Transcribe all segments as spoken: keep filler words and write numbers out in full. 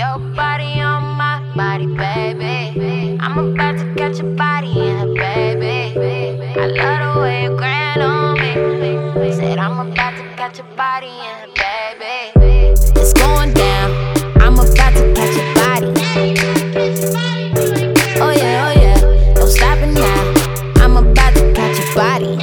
Your body on my body, baby. I'm about to catch your body in her, baby. I love the way you grind on me. Said I'm about to catch your body in her, baby. It's going down. I'm about to catch your body. Oh yeah, oh yeah. No stopping now. I'm about to catch your body.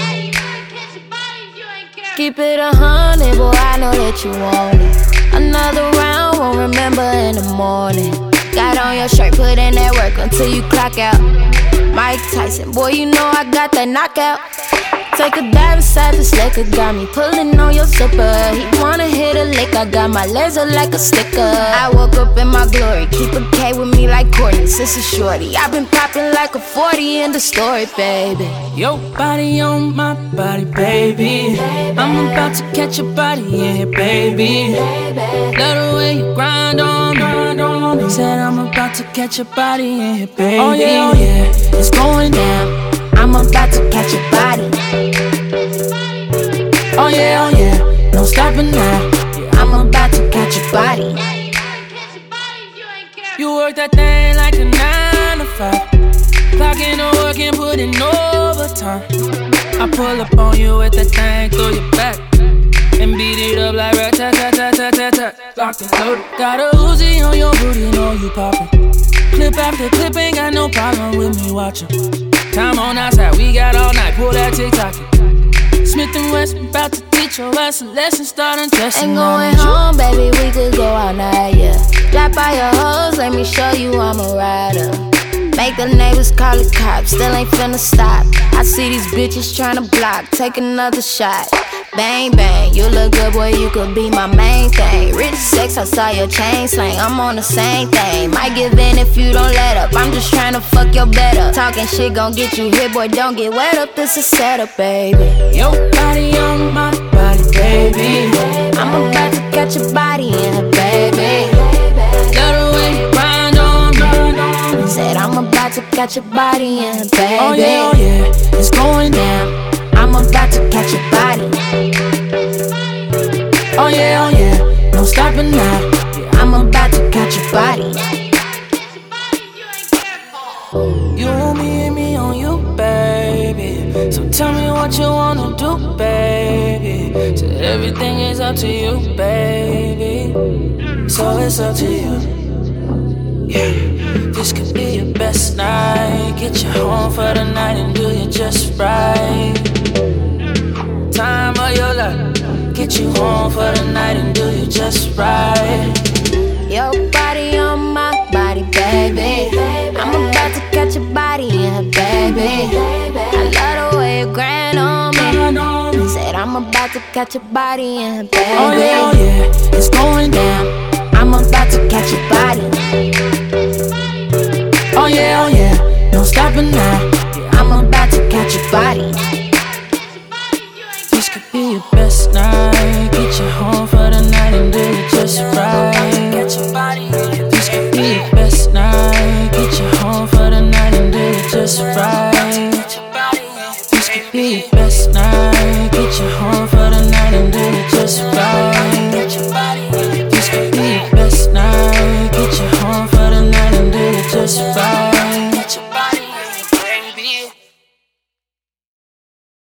Keep it a hundred, boy, I know that you want it. Another round, won't remember in the morning. Got on your shirt, put in that work until you clock out. Mike Tyson, boy, you know I got that knockout. Take a dive inside this liquor, got me pulling on your zipper. He wanna hit a lick, I got my laser like a sticker. I woke up in my glory, keep a K with me like Courtney, sister shorty. I've been popping like a forty in the story, baby. Your body on my body, baby. I'm about to catch your body in here, baby. Love the way you grind on me. Said I'm about to catch your body in here, baby. Oh yeah, oh yeah, it's going down. I'm about to catch your body. Oh yeah, oh yeah, no stopping now. I'm about to catch your body. You work that thing like a nine to five. Clocking the work and putting overtime. I pull up on you with that thing through your back and beat it up like rat tat tat tat tat tat tat. Locked and loaded. Got a Uzi on your booty, know you poppin'. Clip after clip, ain't got no problem with me watching. Time on outside, we got all night, pull that TikTok. Smith and Wesson, about to teach your ass a lesson, start undressing. Ain't going home, baby, we could go all night, yeah. Drop by your hoes, let me show you I'm a rider. Make the neighbors call the cops, still ain't finna stop. I see these bitches tryna block, take another shot. Bang, bang, you look good, boy, you could be my main thing. Rich sex, I saw your chain slang, I'm on the same thing. Might give in if you don't let up, I'm just tryna fuck your bed up. Talking shit gon' get you hit, boy, don't get wet up, this a setup, baby. Your body on my body, baby. I'm about to catch your body in her, baby. Love the way you grind on me. Said I'm about to catch your body in her, baby. Oh yeah, oh yeah, it's going down. I'm about to catch your body. Oh yeah, oh yeah, no stopping now. I'm about to catch your body. You want me and me on you, baby. So tell me what you wanna do, baby. So everything is up to you, baby. So it's up to you. Yeah, this could be your best night. Get you home for the night and do you just right. Time of your life. Get you home for the night and do you just right. Your body on my body, baby. I'm about to catch your body in her, baby. I love the way you grind on me. Said I'm about to catch your body in her, baby. Oh yeah, oh yeah, it's going down. I'm about to catch your body. Oh yeah, oh yeah, no stopping now. I'm about to catch your body. This could be your best night. Get you home for the night and do it just right. This could be your best night. Get you home for the night and do it just right.